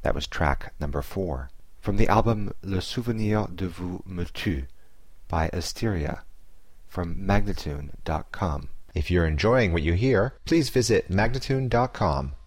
That was track number 4 from the album Le Souvenir de Vous Me Tue by Asteria from Magnatune.com. If you're enjoying what you hear, please visit Magnatune.com